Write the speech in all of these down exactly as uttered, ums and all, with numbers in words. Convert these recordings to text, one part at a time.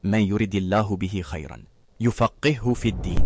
من يرد الله به خيرا يفقهه في الدين.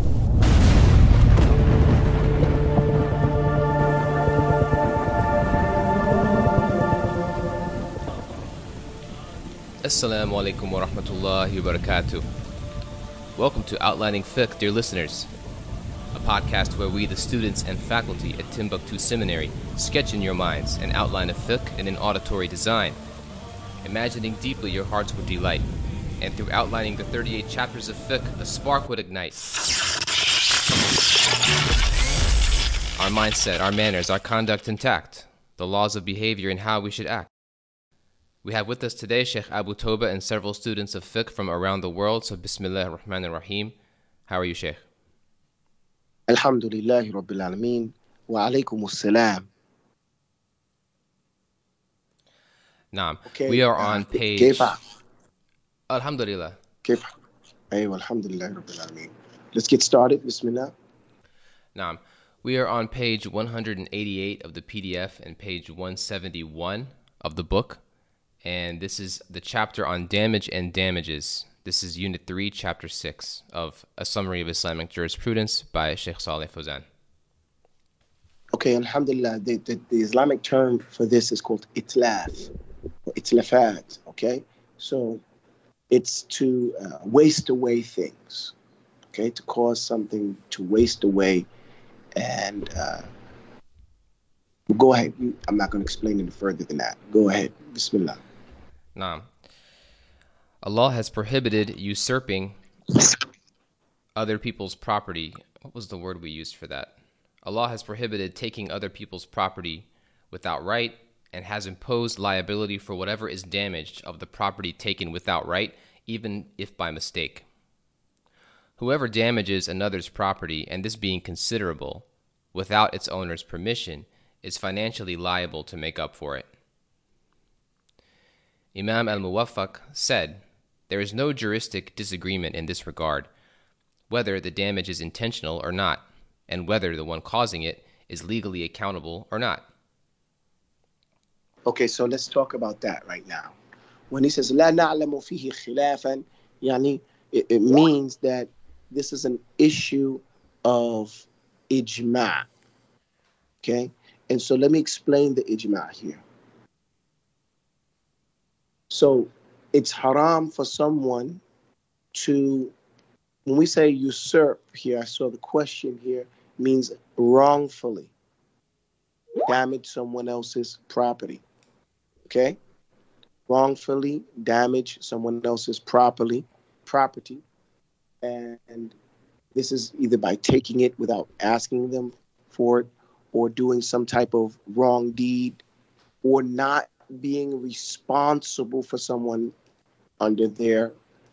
Assalamu alaikum wa rahmatullahi wa barakatuh. Welcome to Outlining Fiqh, dear listeners, a podcast where we, the students and faculty at Timbuktu Seminary, sketch in your minds an outline of fiqh in an auditory design, imagining deeply your hearts would delight, and through outlining the thirty-eight chapters of fiqh, a spark would ignite. Our mindset, our manners, our conduct intact, the laws of behavior and how we should act. We have with us today Sheikh Abu Toba and several students of fiqh from around the world. So Bismillah ar-Rahman ar-Rahim. How are you, Sheikh? Alhamdulillahi Rabbil Alameen. Wa alaykum as-salam. Naam. Okay. We are on page... كيف Alhamdulillah. كيف أيوة الحمد لله رب العالمين. Let's get started. Bismillah. Naam. We are on page one hundred eighty-eight of the P D F and page one seventy-one of the book. And this is the chapter on damage and damages. This is Unit three, Chapter six of A Summary of Islamic Jurisprudence by Sheikh Saleh Fawzan. Okay, alhamdulillah, the, the, the Islamic term for this is called itlaf, or itlafat, okay? So it's to uh, waste away things, okay? To cause something to waste away. And uh, go ahead. I'm not going to explain any further than that. Go ahead. Bismillah. Naam. Allah has prohibited usurping other people's property. What was the word we used for that? Allah has prohibited taking other people's property without right and has imposed liability for whatever is damaged of the property taken without right, even if by mistake. Whoever damages another's property, and this being considerable, without its owner's permission, is financially liable to make up for it. Imam al-Muwaffaq said, "There is no juristic disagreement in this regard, whether the damage is intentional or not, and whether the one causing it is legally accountable or not." Okay, so let's talk about that right now. When he says, "La na'lamu fihi khilafan," yani, it, it means that this is an issue of ijma'. Okay? And so let me explain the ijma' here. So it's haram for someone to, when we say usurp here, I saw the question here, means wrongfully damage someone else's property. Okay? Wrongfully damage someone else's property, property. And this is either by taking it without asking them for it, or doing some type of wrong deed, or not being responsible for someone under their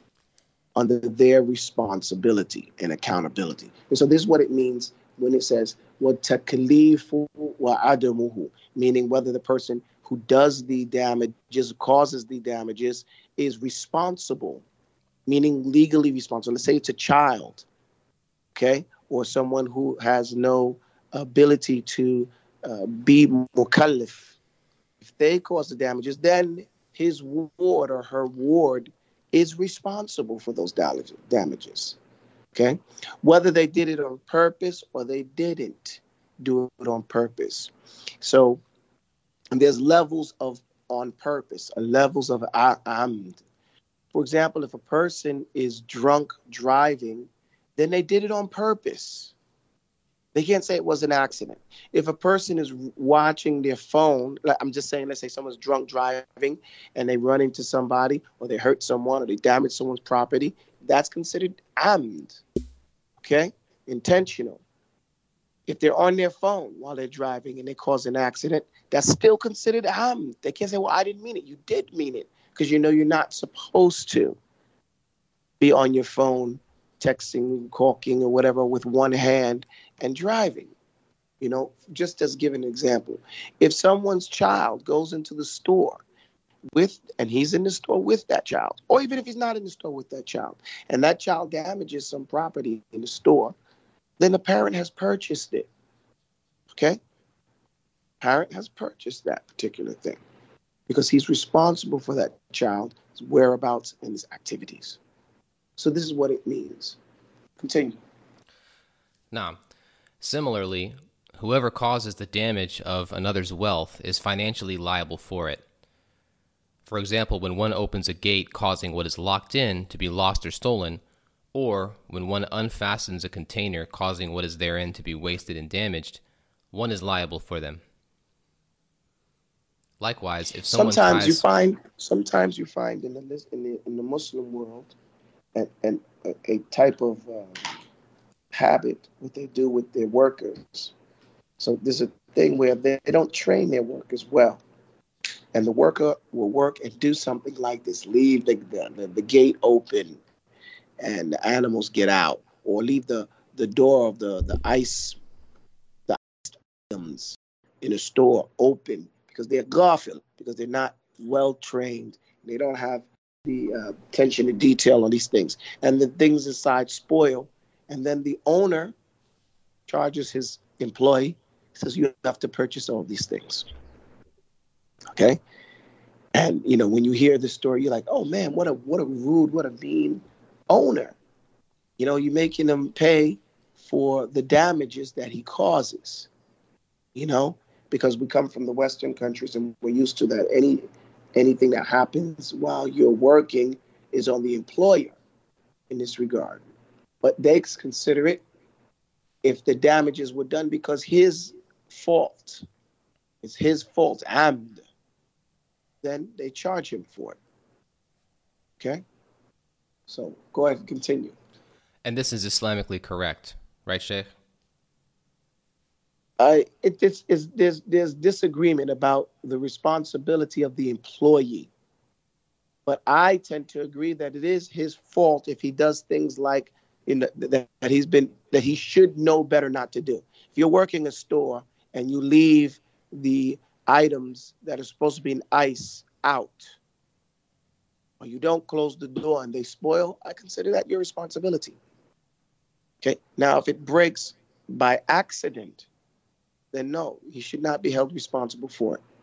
under their responsibility and accountability. And so this is what it means when it says وَتَكْلِيفُ وَعَدَمُهُ, meaning whether the person who does the damages, causes the damages, is responsible, meaning legally responsible. Let's say it's a child, okay, or someone who has no ability to uh, be mukallaf. If they cause the damages, then his ward or her ward is responsible for those damages. Okay? Whether they did it on purpose or they didn't do it on purpose. So and there's levels of on purpose, levels of amd. For example, if a person is drunk driving, then they did it on purpose. They can't say it was an accident. If a person is watching their phone, like I'm just saying, let's say someone's drunk driving and they run into somebody or they hurt someone or they damage someone's property, that's considered amd, okay? Intentional. If they're on their phone while they're driving and they cause an accident, that's still considered amd. They can't say, well, I didn't mean it. You did mean it, because you know you're not supposed to be on your phone texting, talking, or whatever with one hand and driving. You know, just as give an example, if someone's child goes into the store with, and he's in the store with that child, or even if he's not in the store with that child, and that child damages some property in the store, then the parent has purchased it. Okay? Parent has purchased that particular thing because he's responsible for that child's whereabouts and his activities. So this is what it means. Continue. Now, similarly, whoever causes the damage of another's wealth is financially liable for it. For example, when one opens a gate causing what is locked in to be lost or stolen, or when one unfastens a container causing what is therein to be wasted and damaged, one is liable for them. Likewise, if someone sometimes ties... you find sometimes you find in the in the in the Muslim world, and, and a, a type of um, habit what they do with their workers. So there's a thing where they, they don't train their workers well, and the worker will work and do something like this: leave the the, the gate open, and the animals get out, or leave the the door of the the ice the items in a store open, because they're ghafil, because they're not well trained. They don't have the uh, attention to detail on these things. And the things inside spoil. And then the owner charges his employee, says, you have to purchase all these things. Okay? And, you know, when you hear this story, you're like, oh, man, what a what a rude, what a mean owner. You know, you're making him pay for the damages that he causes, you know? Because we come from the Western countries and we're used to that. Any anything that happens while you're working is on the employer in this regard. But they consider it if the damages were done because his fault, it's his fault, and then they charge him for it. Okay? So go ahead and continue. And this is Islamically correct, right, Sheikh? I, it, it's, it's, there's, there's disagreement about the responsibility of the employee. But I tend to agree that it is his fault if he does things like in the, that, that he's been that he should know better not to do. If you're working a store and you leave the items that are supposed to be in ice out, or you don't close the door and they spoil, I consider that your responsibility. Okay. Now, if it breaks by accident, then no, he should not be held responsible for it.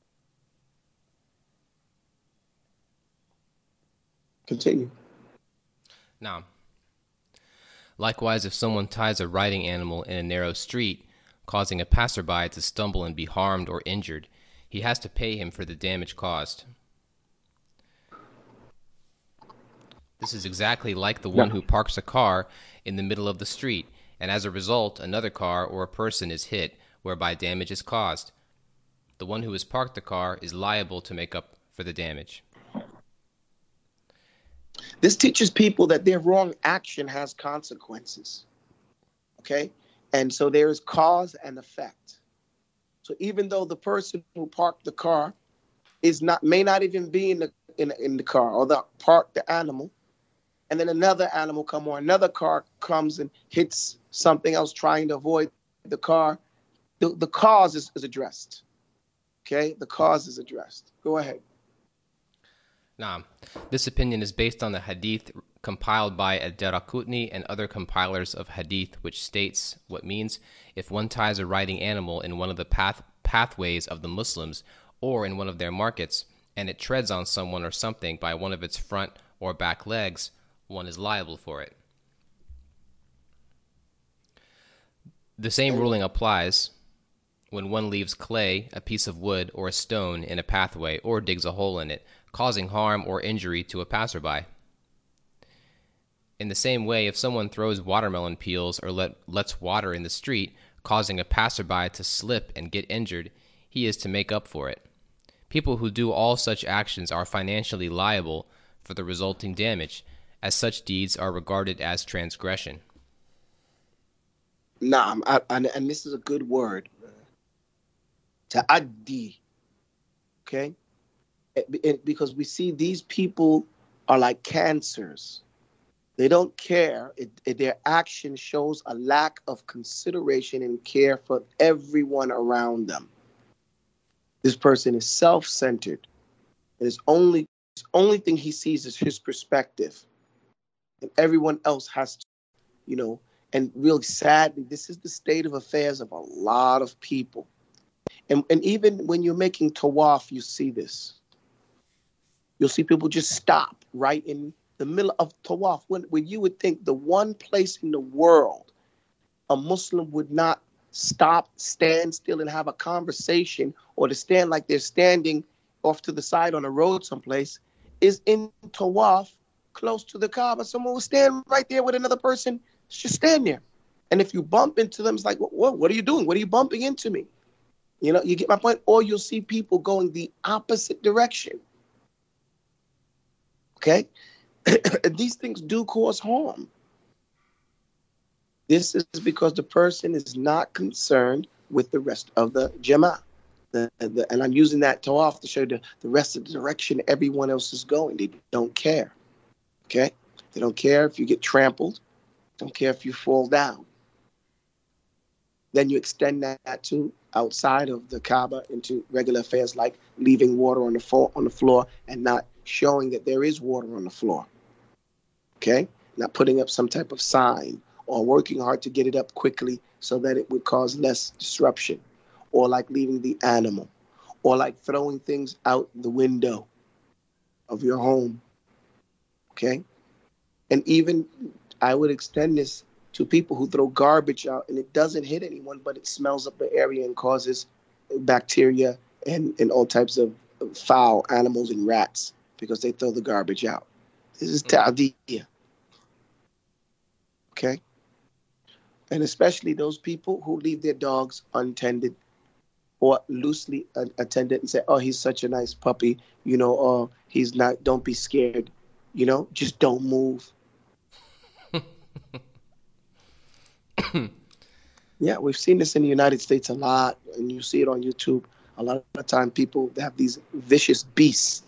Continue. Now, likewise, if someone ties a riding animal in a narrow street, causing a passerby to stumble and be harmed or injured, he has to pay him for the damage caused. This is exactly like the one No. who parks a car in the middle of the street, and as a result, another car or a person is hit, whereby damage is caused. The one who has parked the car is liable to make up for the damage. This teaches people that their wrong action has consequences. Okay? And so there is cause and effect. So even though the person who parked the car is not may not even be in the in, in the car, or the parked the animal, and then another animal come or another car comes and hits something else trying to avoid the car, the, the cause is, is addressed. Okay? The cause is addressed. Go ahead. Now, this opinion is based on the hadith compiled by Ad-Daraqutni and other compilers of hadith, which states what means if one ties a riding animal in one of the path pathways of the Muslims or in one of their markets, and it treads on someone or something by one of its front or back legs, one is liable for it. The same ruling applies when one leaves clay, a piece of wood, or a stone in a pathway, or digs a hole in it, causing harm or injury to a passerby. In the same way, if someone throws watermelon peels or let, lets water in the street, causing a passerby to slip and get injured, he is to make up for it. People who do all such actions are financially liable for the resulting damage, as such deeds are regarded as transgression. Nah, I, I, and this is a good word. Ta'addi. Okay? It, it, because we see these people are like cancers. They don't care. It, it, their action shows a lack of consideration and care for everyone around them. This person is self-centered. And his only, his only thing he sees is his perspective. And everyone else has to, you know, and really sadly, this is the state of affairs of a lot of people. And, and even when you're making tawaf, you see this. You'll see people just stop right in the middle of Tawaf, when, when you would think the one place in the world a Muslim would not stop, stand still, and have a conversation, or to stand like they're standing off to the side on a road someplace, is in Tawaf, close to the Kaaba. Someone will stand right there with another person, just stand there. And if you bump into them, it's like, what, what are you doing? What are you bumping into me? You know, you get my point? Or you'll see people going the opposite direction. Okay? These things do cause harm. This is because the person is not concerned with the rest of the Jama'ah. The, the, and I'm using that tawaf to show the, the rest of the direction everyone else is going. They don't care. Okay? They don't care if you get trampled. Don't care if you fall down. Then you extend that to outside of the Kaaba into regular affairs like leaving water on the floor, on the floor and not showing that there is water on the floor. Okay? Not putting up some type of sign or working hard to get it up quickly so that it would cause less disruption, or like leaving the animal, or like throwing things out the window of your home. Okay? And even I would extend this to people who throw garbage out and it doesn't hit anyone, but it smells up the area and causes bacteria and, and all types of foul animals and rats because they throw the garbage out. This is ta'diyah. Okay? And especially those people who leave their dogs untended or loosely attended and say, oh, he's such a nice puppy, you know, or he's not, don't be scared, you know, just don't move. Yeah, we've seen this in the United States a lot, and you see it on YouTube. A lot of the time people have these vicious beasts.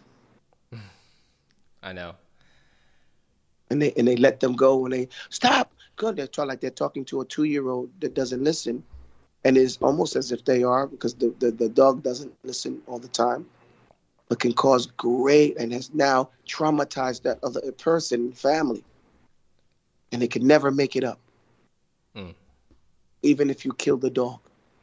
I know. And they and they let them go and they stop. Good. They talk like they're talking to a two-year-old that doesn't listen. And it's almost as if they are, because the, the, the dog doesn't listen all the time, but can cause great and has now traumatized that other person, family. And they can never make it up. Mm. Even if you kill the dog.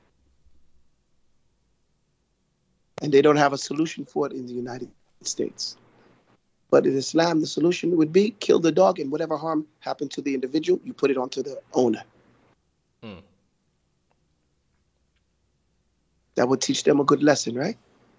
And they don't have a solution for it in the United States. But in Islam, the solution would be kill the dog, and whatever harm happened to the individual, you put it onto the owner. Mm. That would teach them a good lesson, right?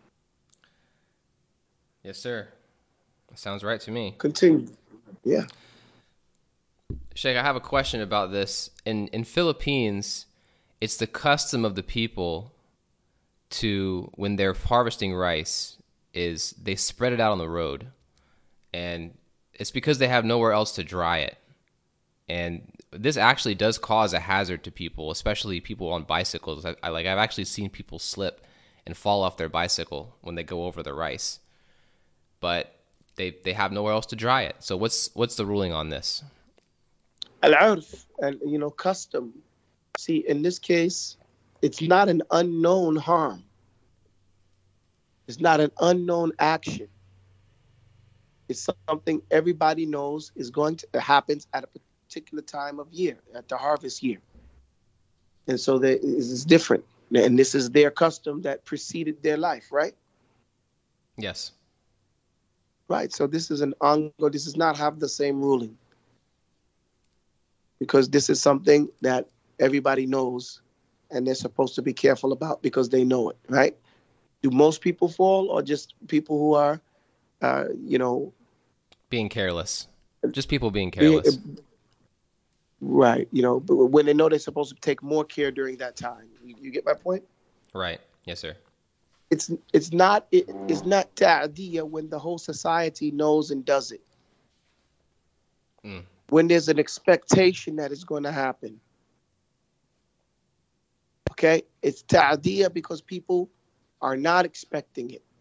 Yes, sir. Sounds right to me. Continue. Yeah. Sheikh, I have a question about this. In in Philippines, it's the custom of the people to, when they're harvesting rice, is they spread it out on the road. And it's because they have nowhere else to dry it. And this actually does cause a hazard to people, especially people on bicycles. I, I like I've actually seen people slip and fall off their bicycle when they go over the rice. But they they have nowhere else to dry it. So what's what's the ruling on this? Al-urf, and you know, custom. See, in this case, it's not an unknown harm. It's not an unknown action. It's something everybody knows is going to happen at a particular time of year, at the harvest year. And so there is different. And this is their custom that preceded their life, right? Yes. Right. So this is an ongoing, this does not have the same ruling. Because this is something that everybody knows and they're supposed to be careful about because they know it, right? Do most people fall, or just people who are, uh, you know... being careless. Just people being careless. Being, right. You know, but when they know they're supposed to take more care during that time. You, you get my point? Right. Yes, sir. It's it's not it, it's not ta'diyah when the whole society knows and does it. Mm. When there's an expectation that it's going to happen. Okay? It's ta'diyah because people are not expecting it.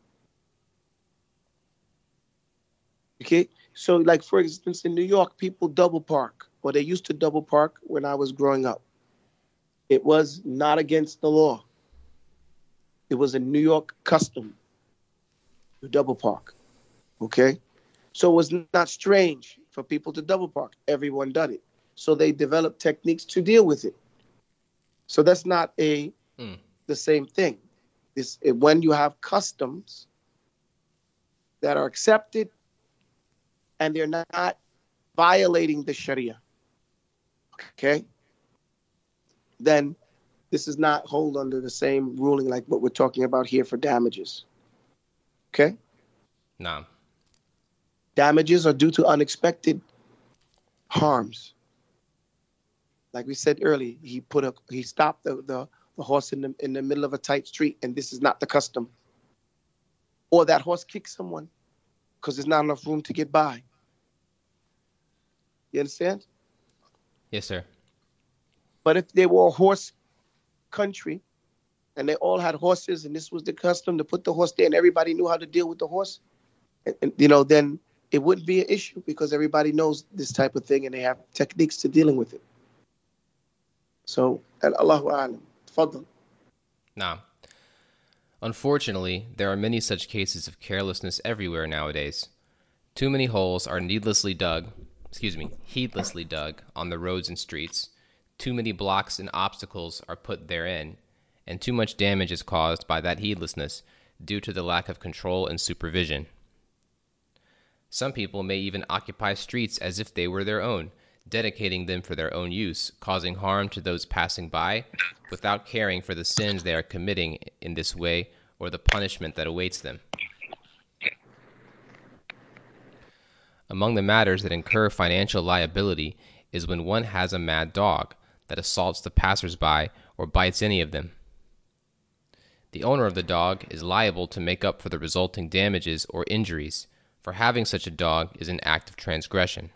Okay? So, like, for instance, in New York, people double park, or they used to double park when I was growing up. It was not against the law. It was a New York custom to double park. Okay? So it was not strange for people to double park. Everyone done it. So they developed techniques to deal with it. So that's not a mm. the same thing. This, when you have customs that are accepted and they're not violating the Sharia, okay, then this is not hold under the same ruling like what we're talking about here for damages. Okay? Nah. Damages are due to unexpected harms. Like we said earlier, he put a he stopped the, the, the horse in the in the middle of a tight street, and this is not the custom. Or that horse kicked someone because there's not enough room to get by. You understand? Yes, sir. But if they were a horse country and they all had horses and this was the custom to put the horse there and everybody knew how to deal with the horse, and, and, you know, then it wouldn't be an issue because everybody knows this type of thing and they have techniques to dealing with it. So, Allahu A'lam. Tfaddal. Nah. Unfortunately, there are many such cases of carelessness everywhere nowadays. Too many holes are needlessly dug, excuse me, heedlessly dug on the roads and streets. Too many blocks and obstacles are put therein, and too much damage is caused by that heedlessness due to the lack of control and supervision. Some people may even occupy streets as if they were their own, dedicating them for their own use, causing harm to those passing by without caring for the sins they are committing in this way or the punishment that awaits them. Among the matters that incur financial liability is when one has a mad dog that assaults the passers-by or bites any of them. The owner of the dog is liable to make up for the resulting damages or injuries, for having such a dog is an act of transgression.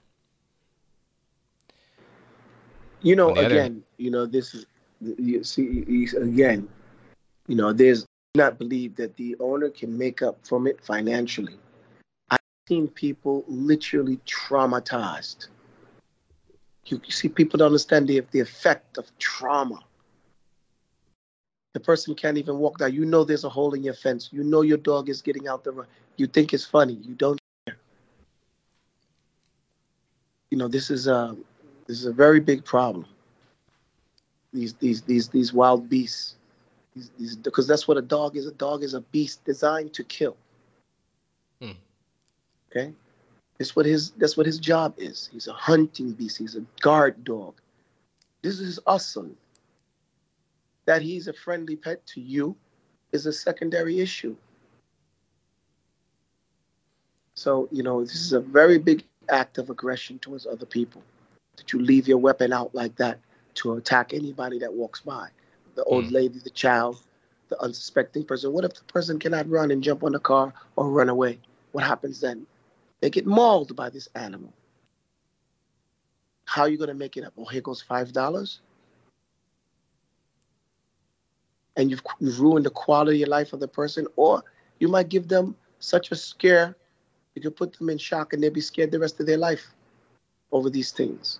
You know, other- again, you know, this is, you see, you- again, you know, there's not believe that the owner can make up from it financially. I've seen people literally traumatized. You, you see, people don't understand the, the effect of trauma. The person can't even walk down. You know there's a hole in your fence. You know your dog is getting out the run. You think it's funny. You don't care. You know, this is a this is a very big problem. These these these these wild beasts. These, these, because that's what a dog is. A dog is a beast designed to kill. Hmm. Okay? That's what his that's what his job is. He's a hunting beast. He's a guard dog. This is awesome. That he's a friendly pet to you is a secondary issue. So, you know, this is a very big act of aggression towards other people. That you leave your weapon out like that to attack anybody that walks by. The old Mm. lady, the child, the unsuspecting person. What if the person cannot run and jump on the car or run away? What happens then? They get mauled by this animal. How are you going to make it up? Oh, here goes five dollars? And you've, you've ruined the quality of life of the person, or you might give them such a scare, you could put them in shock and they'll be scared the rest of their life over these things.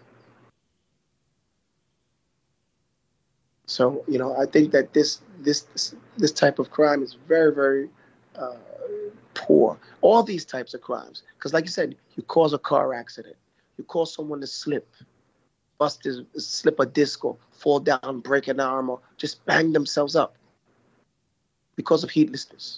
So, you know, I think that this this this, this type of crime is very, very uh, poor. All these types of crimes, because like you said, you cause a car accident, you cause someone to slip, bust his, slip a disc or fall down, break an arm, or just bang themselves up because of heedlessness.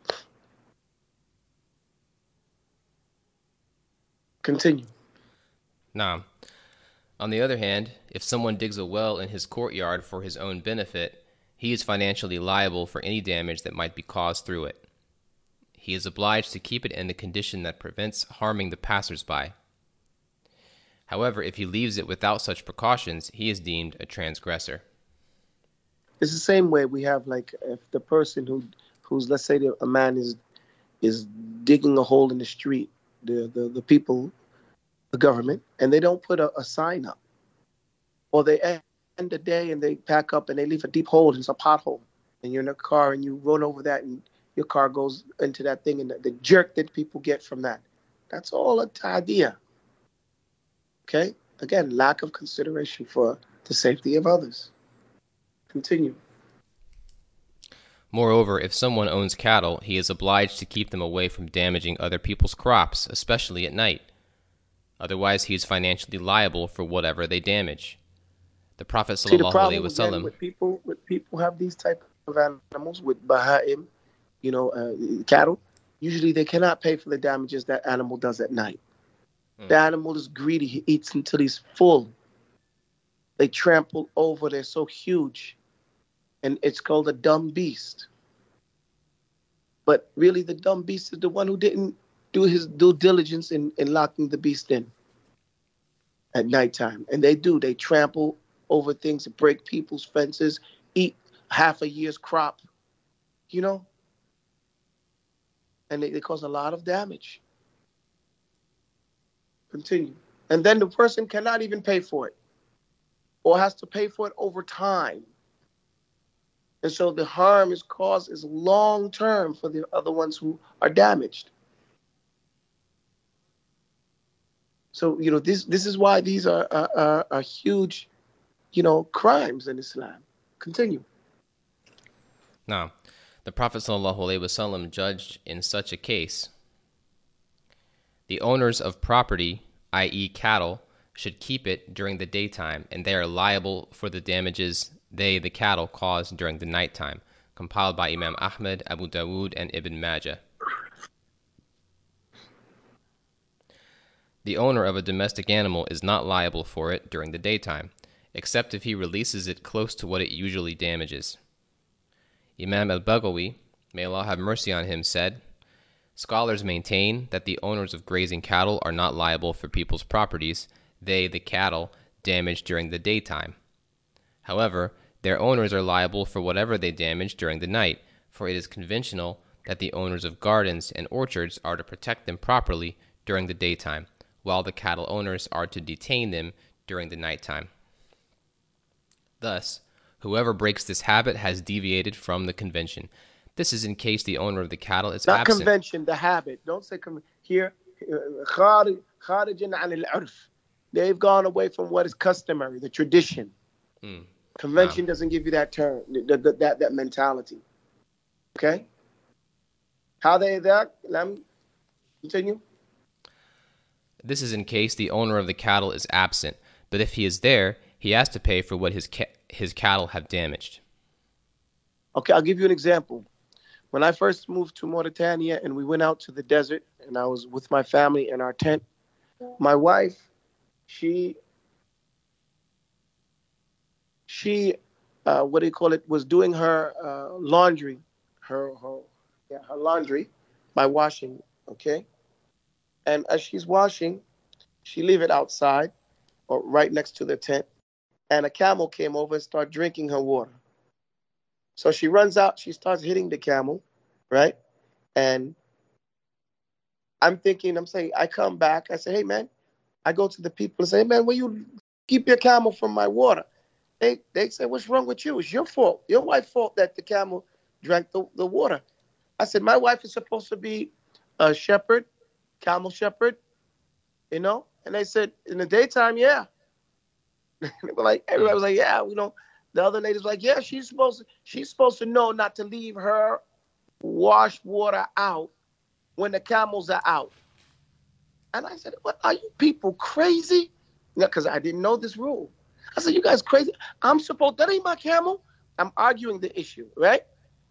Continue. Nah. On the other hand, if someone digs a well in his courtyard for his own benefit, he is financially liable for any damage that might be caused through it. He is obliged to keep it in a condition that prevents harming the passers-by. However, if he leaves it without such precautions, he is deemed a transgressor. It's the same way we have, like, if the person who, who's, let's say the, a man is is digging a hole in the street, the, the, the people, the government, and they don't put a, a sign up. Or they end the day and they pack up and they leave a deep hole, and it's a pothole, and you're in a car and you run over that and your car goes into that thing, and the, the jerk that people get from that, that's all a idea. Okay? Again, lack of consideration for the safety of others. Continue. Moreover, if someone owns cattle, he is obliged to keep them away from damaging other people's crops, especially at night. Otherwise, he is financially liable for whatever they damage. The Prophet See, the sallallahu alaihi problem again wasallam. with people, with people have these type of animals, with baha'im, you know, uh, cattle, usually they cannot pay for the damages that animal does at night. Mm. The animal is greedy. He eats until he's full. They trample over. They're so huge. And it's called a dumb beast. But really, the dumb beast is the one who didn't do his due diligence in, in locking the beast in at nighttime. And they do. They trample over things, break people's fences, eat half a year's crop, you know? And they, they cause a lot of damage. Continue. And then the person cannot even pay for it or has to pay for it over time. And so the harm is caused is long term for the other ones who are damaged. So, you know, this this is why these are, are, are huge, you know, crimes in Islam. Continue. Now, the Prophet ﷺ judged in such a case, the owners of property, that is cattle, should keep it during the daytime, and they are liable for the damages they, the cattle, cause during the nighttime. Compiled by Imam Ahmad, Abu Dawood, and Ibn Majah. The owner of a domestic animal is not liable for it during the daytime, except if he releases it close to what it usually damages. Imam al-Baghawi, may Allah have mercy on him, said, scholars maintain that the owners of grazing cattle are not liable for people's properties they, the cattle, damage during the daytime. However, their owners are liable for whatever they damage during the night, for it is conventional that the owners of gardens and orchards are to protect them properly during the daytime, while the cattle owners are to detain them during the nighttime. Thus, whoever breaks this habit has deviated from the convention. This is in case the owner of the cattle is Not absent. convention, the habit. Don't say con- here. خارج خارج عن العرف. They've gone away from what is customary, the tradition. Hmm. Convention No. doesn't give you that term, that, that, that, that mentality. Okay? How they that? Let me continue. This is in case the owner of the cattle is absent, but if he is there, he has to pay for what his ca- his cattle have damaged. Okay, I'll give you an example. When I first moved to Mauritania and we went out to the desert and I was with my family in our tent, my wife, she, she, uh, what do you call it, was doing her uh, laundry, her, her, yeah, her laundry by washing, okay? And as she's washing, she leave it outside or right next to the tent, and a camel came over and started drinking her water. So she runs out, she starts hitting the camel, right? And I'm thinking, I'm saying, I come back, I say, hey, man, I go to the people and say, hey, man, will you keep your camel from my water? They they say, what's wrong with you? It's your fault. Your wife's fault that the camel drank the, the water. I said, my wife is supposed to be a shepherd, camel shepherd, you know? And they said, in the daytime, yeah. They were like, everybody was like, yeah, you know. The other ladies were like, yeah, she's supposed to, she's supposed to know not to leave her wash water out when the camels are out. And I said, what, are you people crazy? Because I didn't know this rule. I said, you guys crazy? I'm supposed, that ain't my camel. I'm arguing the issue, right?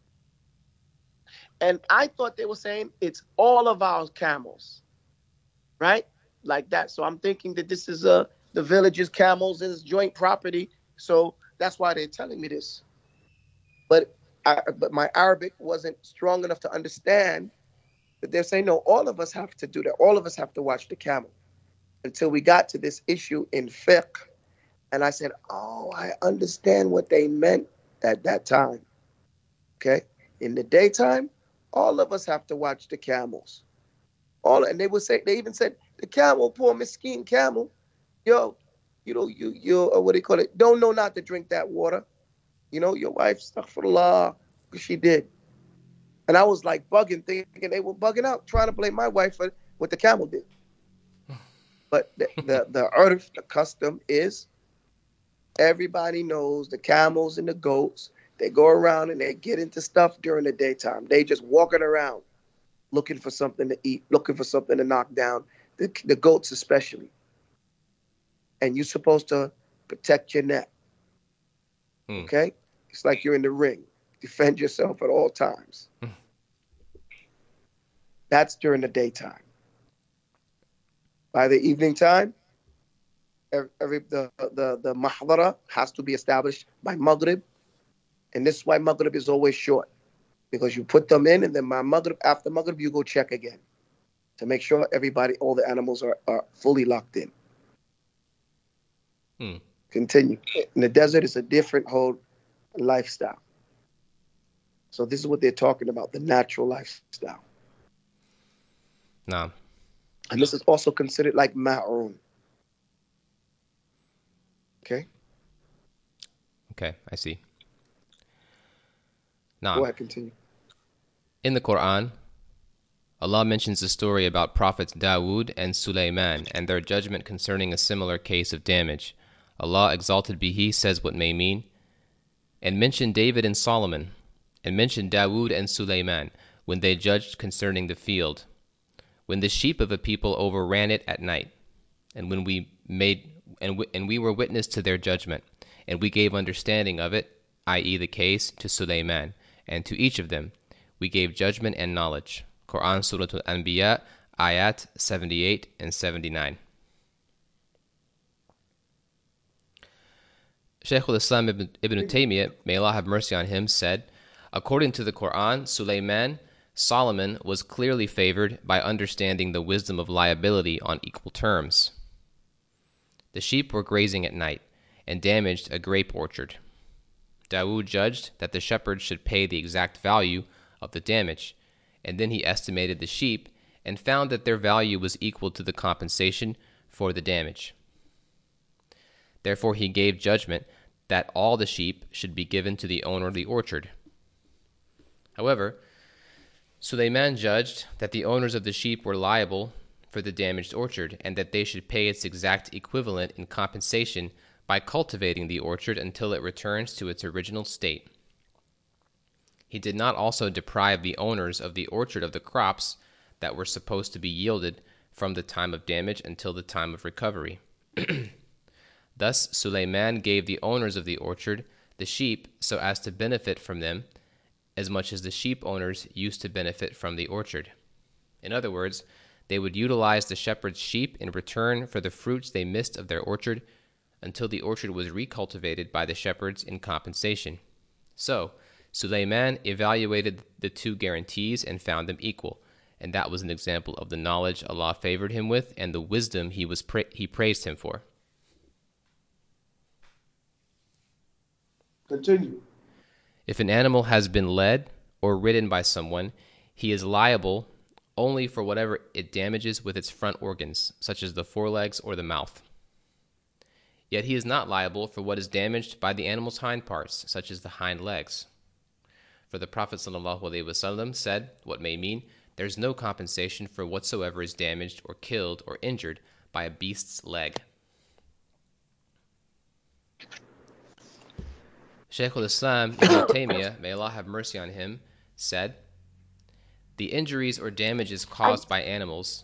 And I thought they were saying it's all of our camels, right? Like that. So I'm thinking that this is uh, the village's camels, and it's joint property. So that's why they're telling me this. But I, but my Arabic wasn't strong enough to understand that they're saying, no, all of us have to do that. All of us have to watch the camel. Until we got to this issue in fiqh. And I said, oh, I understand what they meant at that time. Okay? In the daytime, all of us have to watch the camels. All, and they would say, they even said, the camel, poor mesquite camel, yo, you know, you, you, uh, what do you call it? Don't know not to drink that water. You know, your wife, astaghfirullah, she did. And I was like bugging, thinking they were bugging out, trying to blame my wife for what the camel did. But the, the, the urf, the custom is, everybody knows the camels and the goats, they go around and they get into stuff during the daytime. They just walking around looking for something to eat, looking for something to knock down, the, the goats especially. And you're supposed to protect your neck. Hmm. Okay? It's like you're in the ring. Defend yourself at all times. That's during the daytime. By the evening time, every, every the, the, the mahdara has to be established by Maghrib. And this is why Maghrib is always short. Because you put them in, and then by Maghrib, after Maghrib, you go check again to make sure everybody, all the animals are, are fully locked in. Hmm. Continue. In the desert, it's a different whole lifestyle. So this is what they're talking about, the natural lifestyle. No. And this is also considered like ma'un. Okay? Okay, I see. Now, go ahead, continue. In the Quran, Allah mentions the story about prophets Dawood and Sulaiman and their judgment concerning a similar case of damage. Allah, exalted be He, says what may mean, and mention David and Solomon, and mention Dawood and Sulaiman, when they judged concerning the field, when the sheep of a people overran it at night, and when we made and, w- and we were witness to their judgment, and we gave understanding of it, that is the case, to Sulaiman, and to each of them we gave judgment and knowledge. Quran Surah Al-Anbiya, ayat seventy-eight and seventy-nine. Shaykh al-Islam Ibn, Ibn Taymiyyah, may Allah have mercy on him, said, according to the Quran, Sulaiman, Solomon, was clearly favored by understanding the wisdom of liability on equal terms. The sheep were grazing at night and damaged a grape orchard. Dawood judged that the shepherd should pay the exact value of the damage, and then he estimated the sheep and found that their value was equal to the compensation for the damage. Therefore he gave judgment that all the sheep should be given to the owner of the orchard. However, Sulaiman judged that the owners of the sheep were liable for the damaged orchard, and that they should pay its exact equivalent in compensation by cultivating the orchard until it returns to its original state. He did not also deprive the owners of the orchard of the crops that were supposed to be yielded from the time of damage until the time of recovery. Thus, Sulaiman gave the owners of the orchard the sheep so as to benefit from them as much as the sheep owners used to benefit from the orchard. In other words, they would utilize the shepherd's sheep in return for the fruits they missed of their orchard until the orchard was recultivated by the shepherds in compensation. So, Sulaiman evaluated the two guarantees and found them equal, and that was an example of the knowledge Allah favored him with and the wisdom he was pra- he praised him for. Continue. If an animal has been led or ridden by someone, he is liable only for whatever it damages with its front organs, such as the forelegs or the mouth. Yet he is not liable for what is damaged by the animal's hind parts, such as the hind legs. For the Prophet ﷺ said, what may mean, there is no compensation for whatsoever is damaged or killed or injured by a beast's leg. Shaykh al-Islam Ibn Taymiyyah, may Allah have mercy on him, said, the injuries or damages caused by animals...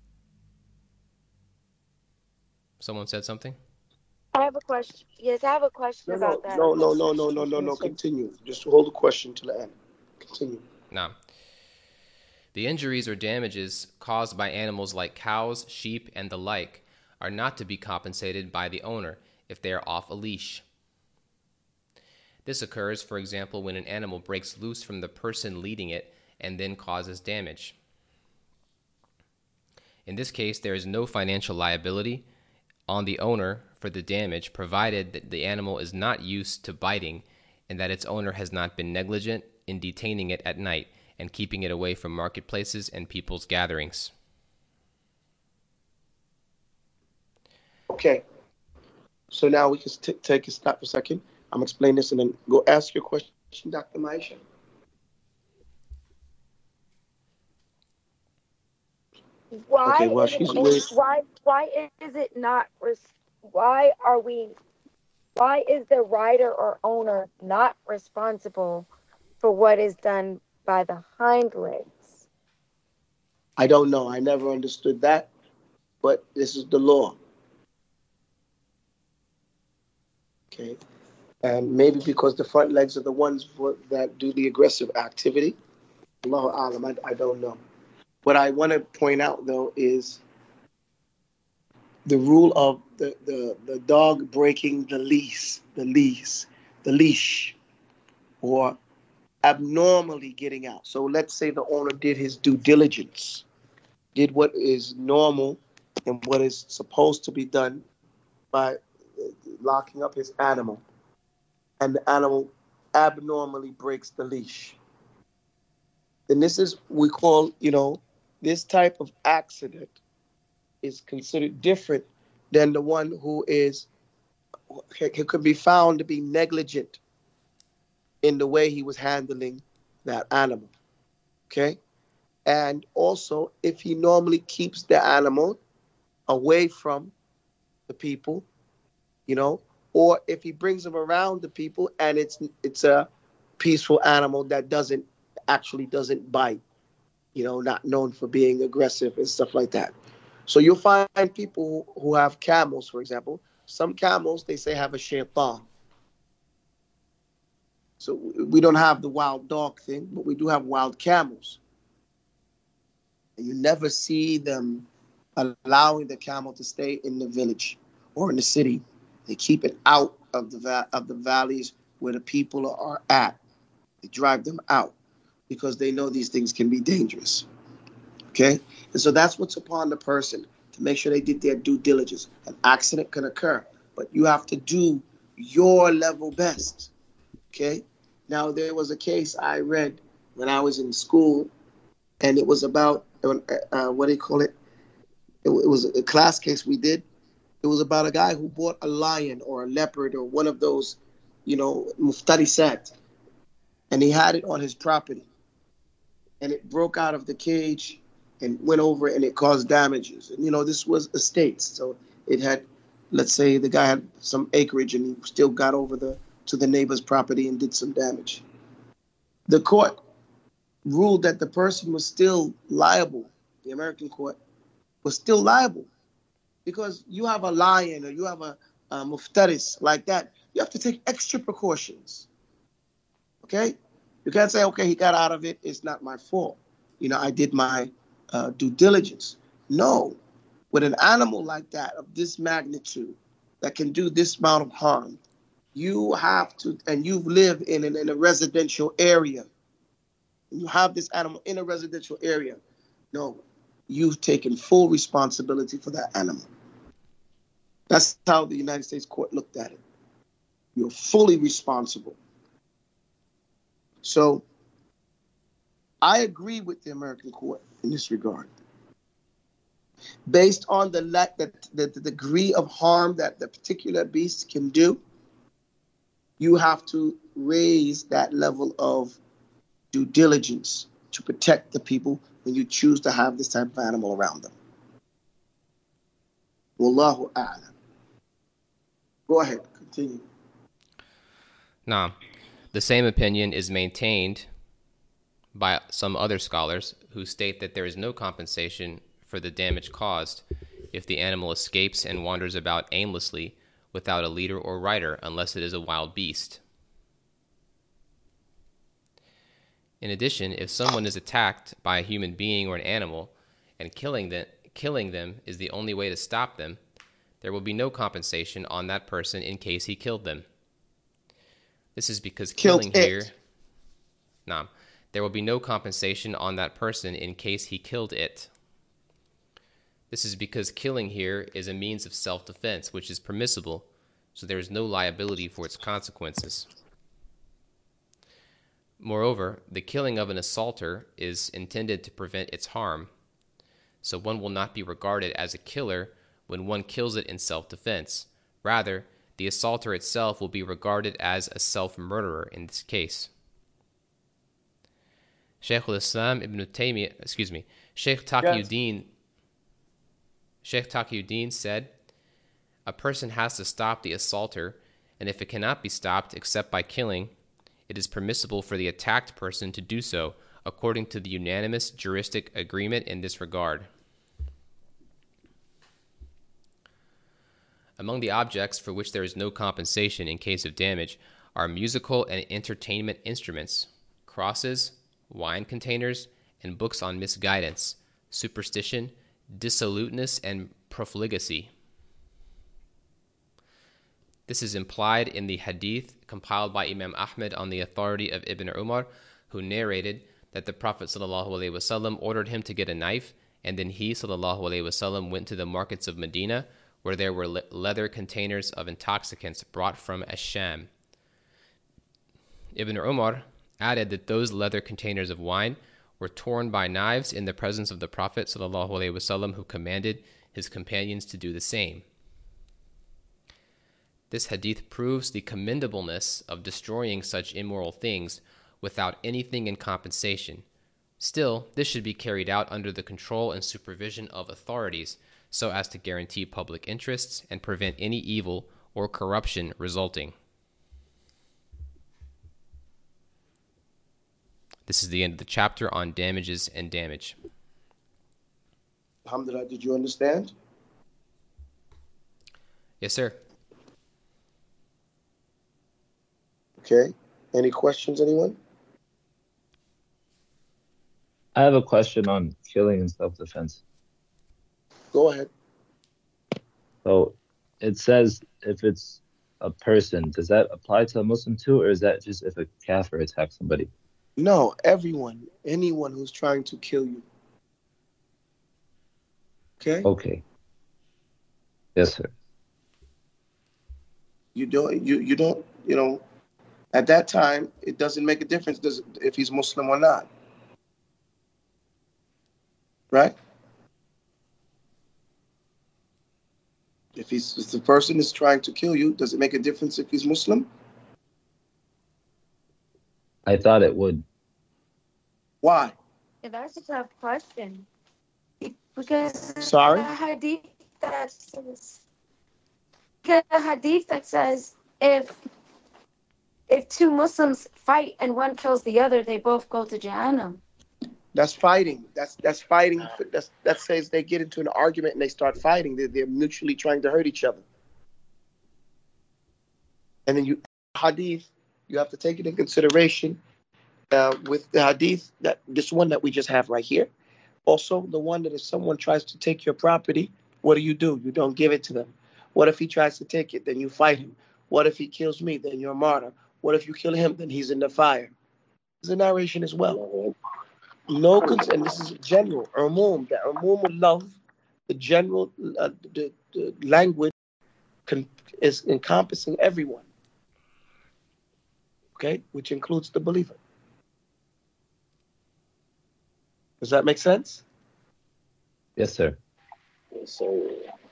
Someone said something? I have a question. Yes, I have a question No, about no, that. no, no, no, no, no, no, no. Continue. Just hold the question to the end. Continue. Now, the injuries or damages caused by animals like cows, sheep, and the like are not to be compensated by the owner if they are off a leash. This occurs, for example, when an animal breaks loose from the person leading it and then causes damage. In this case, there is no financial liability on the owner for the damage, provided that the animal is not used to biting and that its owner has not been negligent in detaining it at night and keeping it away from marketplaces and people's gatherings. Okay. So now we can t- take a stop for a second. I'm explaining this and then go ask your question, Doctor Maisha. Why Okay, well, is she's it, wait- why why is it not res- why are we why is the rider or owner not responsible for what is done by the hind legs? I don't know. I never understood that, but this is the law. Okay. And maybe because the front legs are the ones for, that do the aggressive activity. Allahu Alam, I, I don't know. What I want to point out, though, is the rule of the, the, the dog breaking the leash, the leash, the leash, or abnormally getting out. So let's say the owner did his due diligence, did what is normal and what is supposed to be done by locking up his animal, and the animal abnormally breaks the leash. Then this is, we call, you know, this type of accident is considered different than the one who is, who could be found to be negligent in the way he was handling that animal. Okay? And also, if he normally keeps the animal away from the people, you know, or if he brings them around the people and it's it's a peaceful animal that doesn't actually doesn't bite, you know, not known for being aggressive and stuff like that. So you'll find people who have camels, for example. Some camels, they say, have a shaitan. So we don't have the wild dog thing, but we do have wild camels. And you never see them allowing the camel to stay in the village or in the city. They keep it out of the va- of the valleys where the people are at. They drive them out because they know these things can be dangerous. Okay? And so that's what's upon the person, to make sure they did their due diligence. An accident can occur, but you have to do your level best. Okay? Now, there was a case I read when I was in school, and it was about, uh, what do you call it? It, it was a class case we did. It was about a guy who bought a lion or a leopard or one of those, you know, muftarisat, and he had it on his property. And it broke out of the cage and went over and it caused damages. And, you know, this was estates. So it had, let's say the guy had some acreage and he still got over the to the neighbor's property and did some damage. The court ruled that the person was still liable. The American court was still liable because you have a lion or you have a, a muftaris like that. You have to take extra precautions. Okay? You can't say, okay, he got out of it. It's not my fault. You know, I did my uh, due diligence. No. With an animal like that, of this magnitude, that can do this amount of harm, you have to, and you live in, an, in a residential area. You have this animal in a residential area. No, you've taken full responsibility for that animal. That's how the United States court looked at it. You're fully responsible. So I agree with the American court in this regard. Based on the, the, the, the degree of harm that the particular beast can do, you have to raise that level of due diligence to protect the people when you choose to have this type of animal around them. Wallahu a'lam. Go ahead, continue. Nah. The same opinion is maintained by some other scholars who state that there is no compensation for the damage caused if the animal escapes and wanders about aimlessly without a leader or rider unless it is a wild beast. In addition, if someone is attacked by a human being or an animal and killing them, killing them is the only way to stop them, there will be no compensation on that person in case he killed them. This is because killing Killed here... it. Nah. There will be no compensation on that person in case he killed it. This is because killing here is a means of self-defense, which is permissible, so there is no liability for its consequences. Moreover, the killing of an assaulter is intended to prevent its harm, so one will not be regarded as a killer when one kills it in self-defense. Rather, the assaulter itself will be regarded as a self-murderer in this case. Shaykh al-Islam ibn Taymiyyah, excuse me, Shaykh Taqiyuddin, Shaykh Taqiyuddin said, a person has to stop the assaulter, and if it cannot be stopped except by killing, it is permissible for the attacked person to do so, according to the unanimous juristic agreement in this regard. Among the objects for which there is no compensation in case of damage are musical and entertainment instruments, crosses, wine containers, and books on misguidance, superstition, dissoluteness, and profligacy. This is implied in the hadith compiled by Imam Ahmed on the authority of Ibn Umar, who narrated that the Prophet ﷺ ordered him to get a knife, and then he ﷺ went to the markets of Medina, where there were le- leather containers of intoxicants brought from Ash-Sham. Ibn Umar added that those leather containers of wine were torn by knives in the presence of the Prophet ﷺ, who commanded his companions to do the same. This hadith proves the commendableness of destroying such immoral things without anything in compensation. Still, this should be carried out under the control and supervision of authorities so as to guarantee public interests and prevent any evil or corruption resulting. This is the end of the chapter on damages and damage. Alhamdulillah, did you understand? Yes, sir. Okay. Any questions, anyone? I have a question on killing in self-defense. Go ahead. So it says if it's a person, does that apply to a Muslim too, or is that just if a kafir attacks somebody? No, everyone, anyone who's trying to kill you. Okay? Okay. Yes, sir. You don't, you, you don't, you know, at that time, it doesn't make a difference does, if he's Muslim or not. Right? If he's if the person is trying to kill you, does it make a difference if he's Muslim? I thought it would. Why? Yeah, that's a tough question. Because Sorry? the hadith that says, because the hadith that says if if two Muslims fight and one kills the other, they both go to Jahannam. That's fighting. That's that's fighting. That's that says they get into an argument and they start fighting. They're, they're mutually trying to hurt each other. And then you hadith, you have to take it in consideration uh, with the hadith that this one that we just have right here. Also, the one that if someone tries to take your property, what do you do? You don't give it to them. What if he tries to take it? Then you fight him. What if he kills me? Then you're a martyr. What if you kill him? Then he's in the fire. There's a narration as well. No, and this is general. Umum, the umum of love, the general uh, the, the language can, is encompassing everyone. Okay, which includes the believer. Does that make sense? Yes, sir. Yes, sir.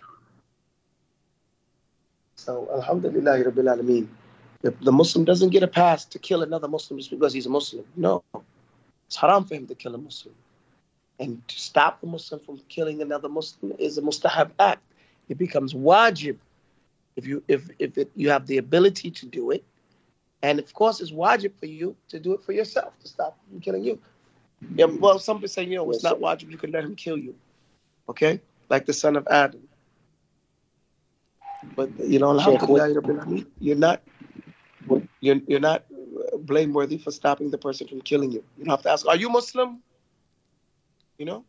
So, Alhamdulillah, Rabbil Alameen. The, the Muslim doesn't get a pass to kill another Muslim just because he's a Muslim. No. It's haram for him to kill a Muslim. And to stop the Muslim from killing another Muslim is a mustahab act. It becomes wajib if you if if it, you have the ability to do it. And of course, it's wajib for you to do it for yourself, to stop him killing you. Yeah, well, some people say, you know, it's not wajib, you can let him kill you. Okay? Like the son of Adam. But, you know, alhamdulillah, you're not, you're, you're not blameworthy for stopping the person from killing you. You don't have to ask, are you Muslim? You know?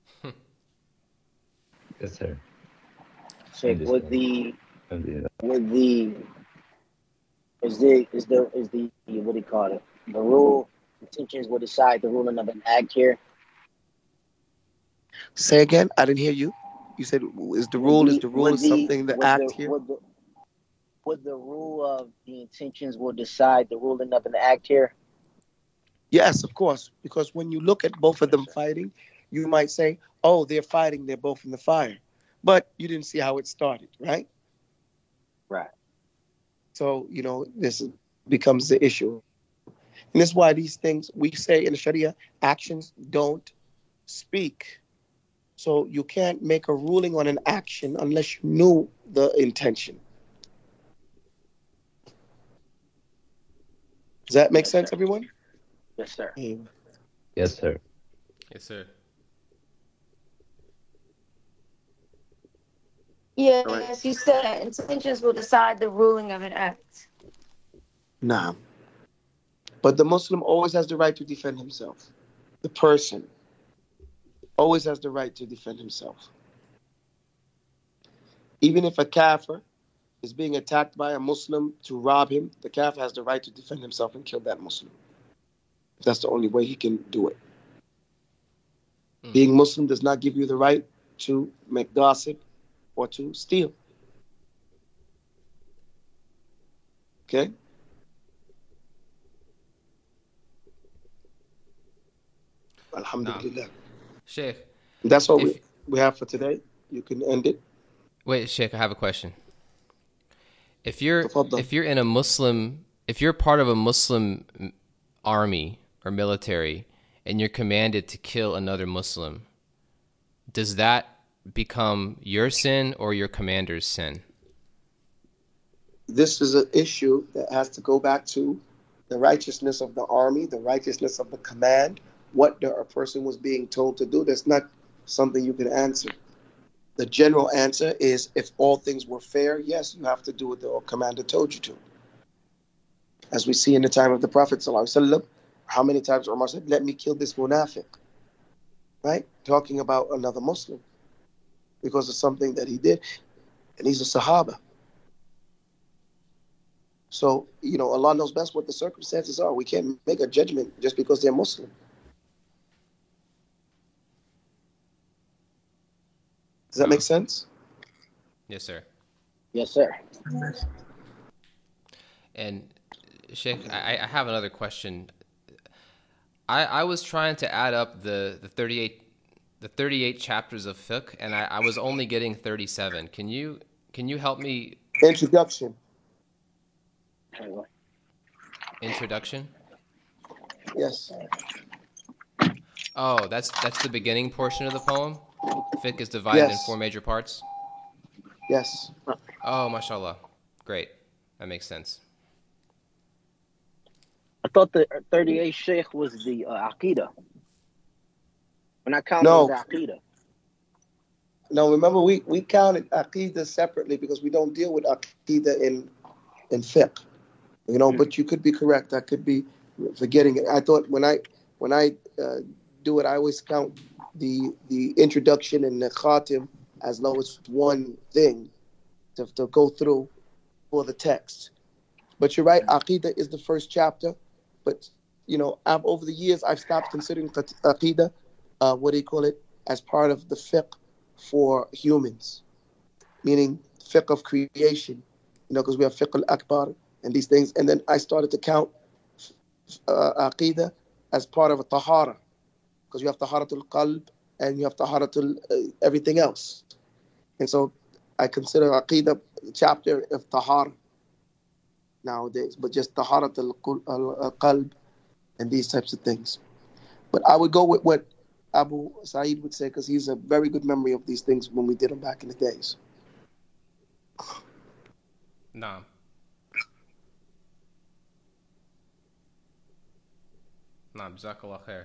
Yes, sir. So with the with the is the is the is the what do you call it? The rule intentions will decide the ruling of an act here. Say again, I didn't hear you. You said is the rule the, is the rule is something the act the, here? Would the, would the rule of the intentions will decide the ruling of an act here? Yes, of course. Because when you look at both of them fighting, you might say, oh, they're fighting, they're both in the fire. But you didn't see how it started, right? Right. So, you know, this becomes the issue. And that's why these things, we say in the Sharia, actions don't speak. So you can't make a ruling on an action unless you knew the intention. Does that make Yes, sense, sir. everyone? Yes, sir. Yes, sir. Yes, sir. Yes, Right. you said intentions will decide the ruling of an act. Nah. But the Muslim always has the right to defend himself. The person always has the right to defend himself. Even if a kafir is being attacked by a Muslim to rob him, the kafir has the right to defend himself and kill that Muslim. That's the only way he can do it. Mm. Being Muslim does not give you the right to make gossip or to steal. Okay? Alhamdulillah. Nah. Sheikh. That's what if, we, we have for today. You can end it. Wait, Sheikh, I have a question. If you're if you're in a Muslim, if you're part of a Muslim army or military and you're commanded to kill another Muslim, does that become your sin or your commander's sin? This is an issue that has to go back to the righteousness of the army, the righteousness of the command, what the a person was being told to do. That's not something you can answer. The general answer is if all things were fair, yes, you have to do what the commander told you to. As we see in the time of the Prophet ﷺ, how many times Umar said, let me kill this munafiq, right? Talking about another Muslim because of something that he did. And he's a Sahaba. So, you know, Allah knows best what the circumstances are. We can't make a judgment just because they're Muslim. Does that make sense? Yes, sir. Yes, sir. And Sheikh, I, I have another question. I, I was trying to add up the, the thirty-eight the thirty-eight chapters of fiqh, and I, I was only getting thirty-seven. Can you can you help me? Introduction. Introduction? Yes. Oh, that's that's the beginning portion of the poem? Fiqh is divided yes. in four major parts? Yes. Oh, mashallah. Great. That makes sense. I thought the thirty-eight Sheikh was the uh, Aqidah. When I counted no. the Aqidah. No, remember we, we counted Aqidah separately because we don't deal with Aqidah in, in fiqh. You know, mm-hmm. But you could be correct. I could be forgetting it. I thought when I when I uh, do it, I always count the the introduction and the khatim as though it's one thing to, to go through for the text. But you're right, Aqidah is the first chapter. But, you know, I've, over the years, I've stopped considering Aqidah, uh, what do you call it, as part of the fiqh for humans, meaning fiqh of creation, you know, because we have fiqh al-akbar and these things. And then I started to count uh, Aqidah as part of a tahara, because you have taharatul qalb and you have taharatul uh, everything else. And so I consider Aqidah the chapter of tahara nowadays, but just taharatul qalb and these types of things. But I would go with what Abu Sa'id would say, because he's a very good memory of these things when we did them back in the days. Nah. Nah, jazakallah khair.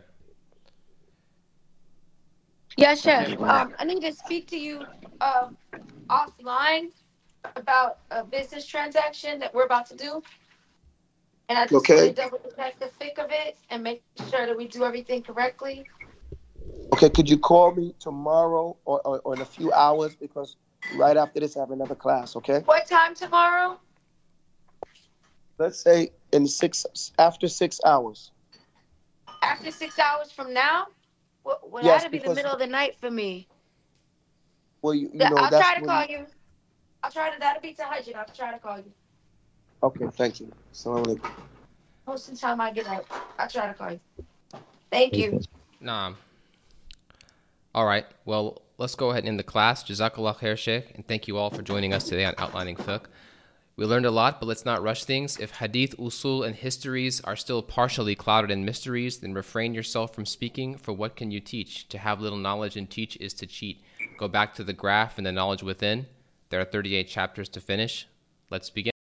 Yeah, Chef. Um, I need to speak to you uh, offline about a business transaction that we're about to do. And I just okay. want to double check the thick of it and make sure that we do everything correctly. Okay, could you call me tomorrow or, or, or in a few hours? Because right after this, I have another class, okay? What time tomorrow? Let's say in six, after six hours. After six hours from now? Well, well yes, that'd be the middle of the night for me. Well, you, you know, I'll that's try to call you... you. I'll try to, that'll be Tahajjud. I'll try to call you. Okay, thank you. Assalamu alaikum. Most of the time I get out. I'll try to call you. Thank you. Nah. All right. Well, let's go ahead and end the class. Jazakallah khair, Sheikh, and thank you all for joining us today on Outlining Fiqh. We learned a lot, but let's not rush things. If hadith, usul, and histories are still partially clouded in mysteries, then refrain yourself from speaking, for what can you teach? To have little knowledge and teach is to cheat. Go back to the graph and the knowledge within. There are thirty-eight chapters to finish. Let's begin.